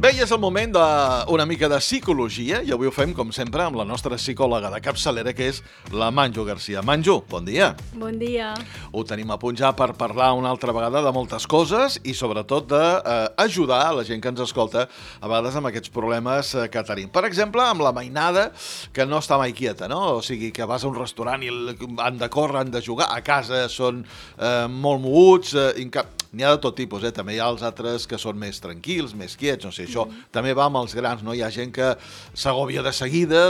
Bé, és el moment d'una mica de psicologia i avui ho fem, com sempre, amb la nostra psicòloga de capçalera, que és la Manju Garcia. Manju, bon dia. Bon dia. Ho tenim a punt ja per parlar una altra vegada de moltes coses i sobretot d'ajudar a la gent que ens escolta a vegades amb aquests problemes que tenim. Per exemple, amb la mainada, que no està mai quieta, no? O sigui, que vas a un restaurant i han de córrer, han de jugar, a casa són molt moguts, n'hi ha de tot tipus, també hi ha els altres que són més tranquils, més quiets, no sé, això també va amb els grans, no? Hi ha gent que s'agòbia de seguida,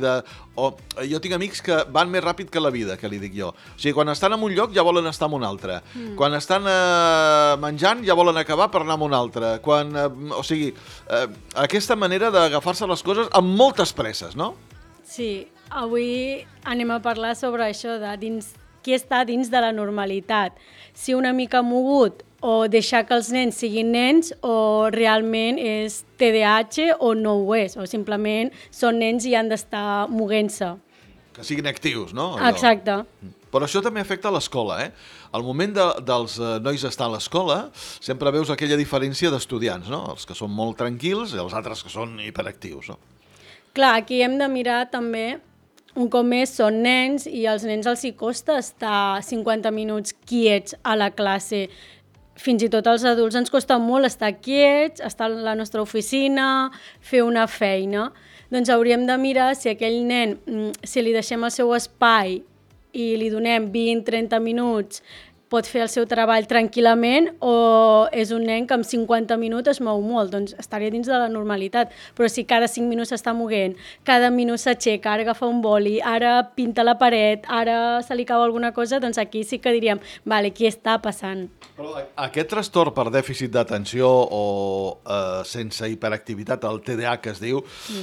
o jo tinc amics que van més ràpid que la vida, que li dic jo. O sigui, quan estan en un lloc ja volen estar en un altre. Quan estan menjant ja volen acabar per anar en un altre. O sigui, aquesta manera d'agafar-se les coses amb moltes presses, no? Sí, avui anem a parlar sobre això de qui està dins de la normalitat. Si una mica mogut o deixar que els nens siguin nens o realment és TDAH o no ho és, o simplement són nens i han d'estar moguent-se. Que siguin actius, no? Exacte. Però això també afecta a l'escola, Al moment dels nois estar a l'escola, sempre veus aquella diferència d'estudiants, no? Els que són molt tranquils i els altres que són hiperactius, no? Clar, aquí hem de mirar també, un cop més són nens i als nens els hi costa estar 50 minuts quiets a la classe. Fins i tot als adults ens costa molt estar quiets, estar a la nostra oficina, fer una feina. Doncs hauríem de mirar si aquell nen, si li deixem el seu espai i li donem 20-30 minuts, pot fer el seu treball tranquil·lament o és un nen que en 50 minuts es mou molt, doncs estaria dins de la normalitat. Però si cada 5 minuts s'està moguent, cada minut s'aixeca, ara agafa un boli, ara pinta la paret, ara se li cau alguna cosa, doncs aquí sí que diríem, vale, què està passant? Però aquest trastorn per dèficit d'atenció o sense hiperactivitat, el TDAH que es diu,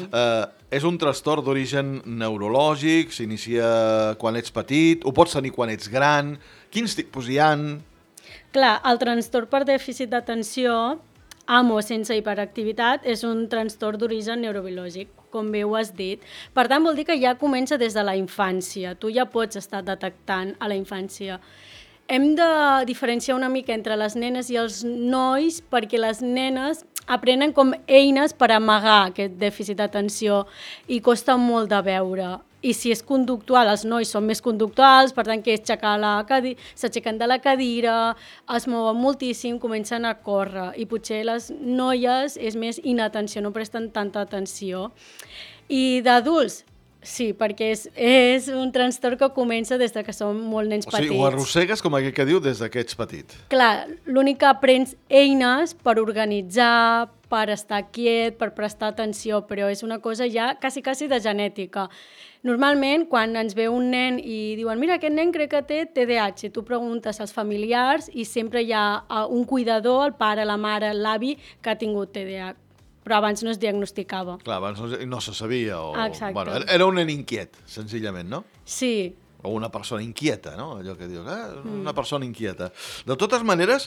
és un trastorn d'origen neurològic, s'inicia quan ets petit, ho pots tenir quan ets gran. Quins tipus hi ha? Clar, el trastorn per dèficit d'atenció, amb o sense hiperactivitat, és un trastorn d'origen neurobiològic, com bé ho has dit. Per tant, vol dir que ja comença des de la infància. Tu ja pots estar detectant a la infància. Hem de diferenciar una mica entre les nenes i els nois perquè les nenes aprenen com eines per amagar aquest dèficit d'atenció i costa molt de veure. I si és conductual, els nois són més conductuals, per tant que és s'aixequen de la cadira, es mouen moltíssim, comencen a córrer i potser les noies és més inatenció, no presten tanta atenció. I d'adults, sí, perquè és un trastorn que comença des que són molt nens petits. O sigui, ho arrossegues, com aquell que diu, des que ets petit. Clar, l'únic que aprens eines per organitzar, per estar quiet, per prestar atenció, però és una cosa ja quasi de genètica. Normalment, quan ens ve un nen i diuen mira, aquest nen crec que té TDAH, tu preguntes als familiars i sempre hi ha un cuidador, el pare, la mare, l'avi, que ha tingut TDAH. Però abans no es diagnosticava. Clar, abans no se sabia. Exacte. Bueno, era un nen inquiet, senzillament, no? Sí. O una persona inquieta, no? Allò que dius, una persona inquieta. De totes maneres,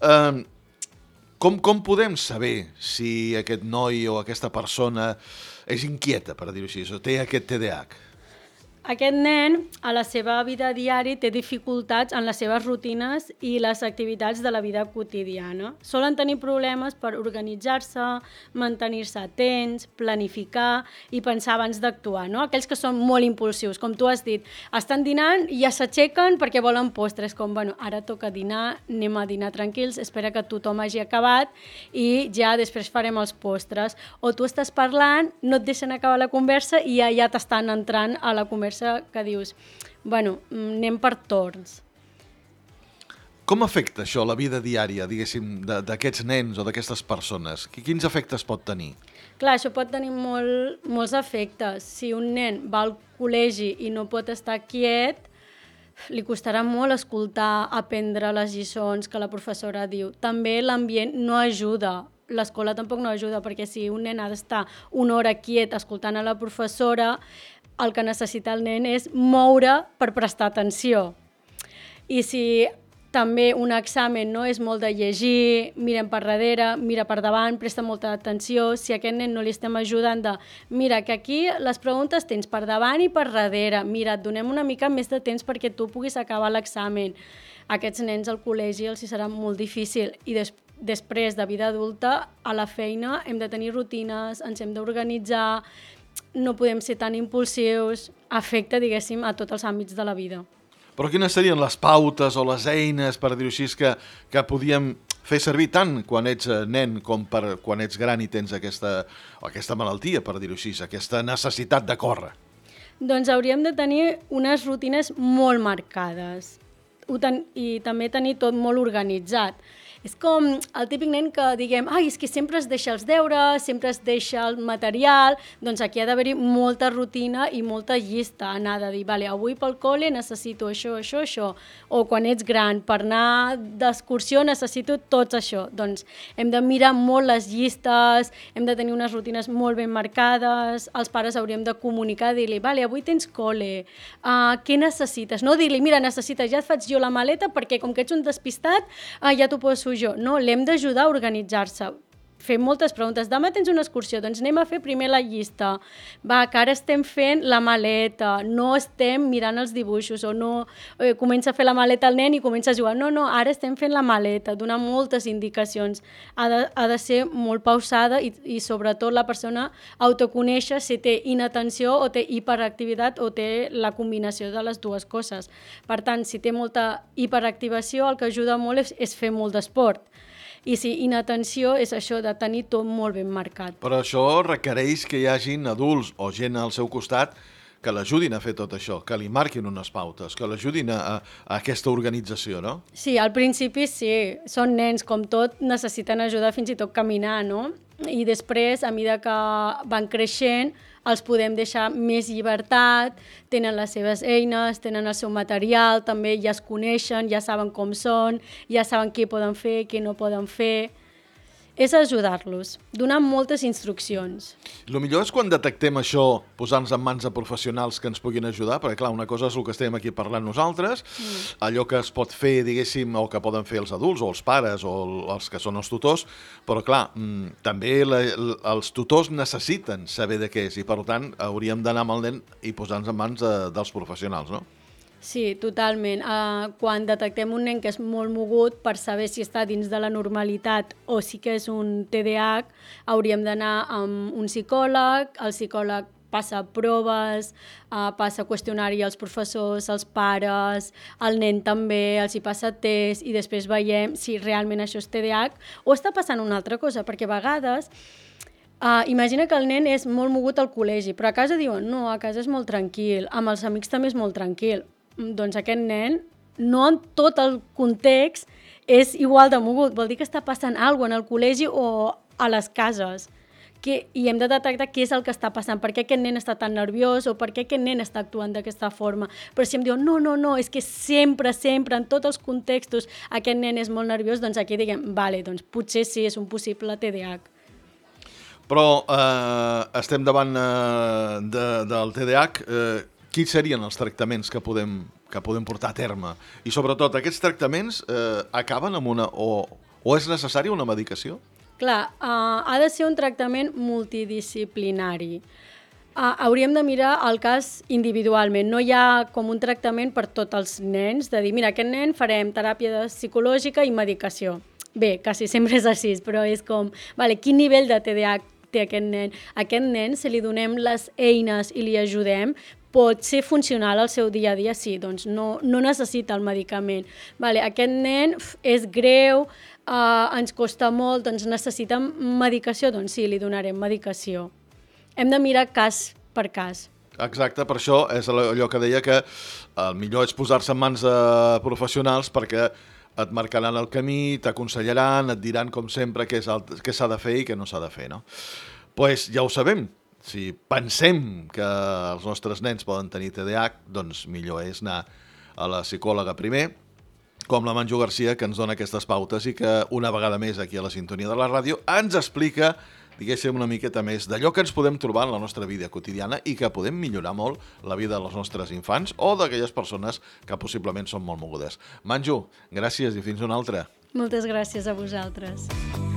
com podem saber si aquest noi o aquesta persona és inquieta, per dir-ho així, o té aquest TDAH? Aquest nen, a la seva vida diària, té dificultats en les seves rutines i les activitats de la vida quotidiana. Solen tenir problemes per organitzar-se, mantenir-se atents, planificar i pensar abans d'actuar, no? Aquells que són molt impulsius, com tu has dit, estan dinant i ja s'aixequen perquè volen postres, com, bueno, ara toca dinar, anem a dinar tranquils, espera que tothom hagi acabat i ja després farem els postres. O tu estàs parlant, no et deixen acabar la conversa i ja t'estan entrant a la conversa que dius, bueno, anem per torns. Com afecta això la vida diària, diguéssim, d'aquests nens o d'aquestes persones? Quins efectes pot tenir? Clar, això pot tenir molts efectes. Si un nen va al col·legi i no pot estar quiet, li costarà molt escoltar, aprendre les lliçons que la professora diu. També l'ambient no ajuda. L'escola tampoc no ajuda, perquè si un nen ha d'estar una hora quiet escoltant a la professora, el que necessita el nen és moure per prestar atenció. I si també un examen no és molt de llegir, mirem per darrere, mira per davant, presta molta atenció, si a aquest nen no li estem ajudant de mira que aquí les preguntes tens per davant i per darrere, mira, et donem una mica més de temps perquè tu puguis acabar l'examen. Aquests nens al col·legi els hi serà molt difícil i després de vida adulta, a la feina hem de tenir rutines, ens hem d'organitzar, no podem ser tan impulsius, afecta, diguéssim, a tots els àmbits de la vida. Però quines serien les pautes o les eines, per dir-ho així, que podíem fer servir tant quan ets nen com quan ets gran i tens aquesta malaltia, per dir-ho així, aquesta necessitat de córrer? Doncs hauríem de tenir unes rutines molt marcades i també tenir tot molt organitzat. És com el típic nen que diguem, és que sempre es deixa els deures, sempre es deixa el material, doncs aquí ha d'haver-hi molta rutina i molta llista, anar de dir, vale, avui pel col·le necessito això, això, això, o quan ets gran, per anar d'excursió necessito tots això. Doncs hem de mirar molt les llistes, hem de tenir unes rutines molt ben marcades, els pares hauríem de comunicar, dir-li, vale, avui tens col·le, què necessites? No dir-li, mira, necessites, ja et faig jo la maleta perquè com que ets un despistat, ja t'ho poso jo. No, l'hem d'ajudar a organitzar-se. Fem moltes preguntes. Demà tens una excursió, doncs anem a fer primer la llista. Va, que ara estem fent la maleta, no estem mirant els dibuixos, o no comença a fer la maleta el nen i comença a jugar. No, ara estem fent la maleta, donar moltes indicacions. Ha de ser molt pausada i sobretot la persona autoconèixer si té inatenció o té hiperactivitat o té la combinació de les dues coses. Per tant, si té molta hiperactivació, el que ajuda molt és fer molt d'esport. I si inatenció és això de tenir tot molt ben marcat. Però això requereix que hi hagin adults o gent al seu costat que l'ajudin a fer tot això, que li marquin unes pautes, que l'ajudin a aquesta organització, no? Sí, al principi sí, són nens, com tot, necessiten ajuda fins i tot caminar, no? I després, a mesura que van creixent, els podem deixar més llibertat, tenen les seves eines, tenen el seu material, també ja es coneixen, ja saben com són, ja saben què poden fer, què no poden fer. És ajudar-los, donar moltes instruccions. El millor és quan detectem això, posar-nos en mans de professionals que ens puguin ajudar, perquè clar, una cosa és el que estem aquí parlant nosaltres, allò que es pot fer, diguéssim, o que poden fer els adults, o els pares, o els que són els tutors, però clar, també els tutors necessiten saber de què és, i per tant hauríem d'anar amb el nen i posar-nos en mans dels professionals, no? Sí, totalment. Quan detectem un nen que és molt mogut, per saber si està dins de la normalitat o si que és un TDAH, hauríem d'anar amb un psicòleg, el psicòleg passa proves, passa qüestionari als professors, als pares, al nen també, els hi passa test i després veiem si realment això és TDAH o està passant una altra cosa, perquè a vegades imagina que el nen és molt mogut al col·legi, però a casa diuen no, a casa és molt tranquil, amb els amics també és molt tranquil. Doncs aquest nen, no en tot el context, és igual de mogut. Vol dir que està passant alguna cosa en el col·legi o a les cases. I hem de detectar què és el que està passant, per què aquest nen està tan nerviós o per què aquest nen està actuant d'aquesta forma. Però si em diuen, no, és que sempre, en tots els contextos, aquest nen és molt nerviós, doncs aquí diguem, vale, doncs potser sí, és un possible TDAH. Però estem davant del TDAH. Quins serien els tractaments que podem portar a terme? I sobretot, aquests tractaments acaben amb o és necessària una medicació? Clar, ha de ser un tractament multidisciplinari. Hauríem de mirar el cas individualment. No hi ha com un tractament per tots els nens, de dir, mira, aquest nen farem teràpia psicològica i medicació. Bé, quasi sempre és així, però és com, vale, quin nivell de TDAH té aquest nen? Aquest nen, si li donem les eines i li ajudem, pot ser funcional al seu dia a dia, sí, doncs no necessita el medicament. Vale, aquest nen és greu, ens costa molt, doncs necessita medicació, doncs sí, li donarem medicació. Hem de mirar cas per cas. Exacte, per això és allò que deia que el millor és posar-se en mans de professionals perquè et marcaran el camí, t'aconsellaran, et diran com sempre què s'ha de fer i què no s'ha de fer, no? Doncs ja ho sabem. Si pensem que els nostres nens poden tenir TDAH, doncs millor és anar a la psicòloga primer, com la Manju Garcia, que ens dona aquestes pautes i que una vegada més aquí a la sintonia de la ràdio ens explica, diguéssim, una miqueta més d'allò que ens podem trobar en la nostra vida quotidiana i que podem millorar molt la vida dels nostres infants o d'aquelles persones que possiblement són molt mogudes. Manju, gràcies i fins una altra. Moltes gràcies a vosaltres.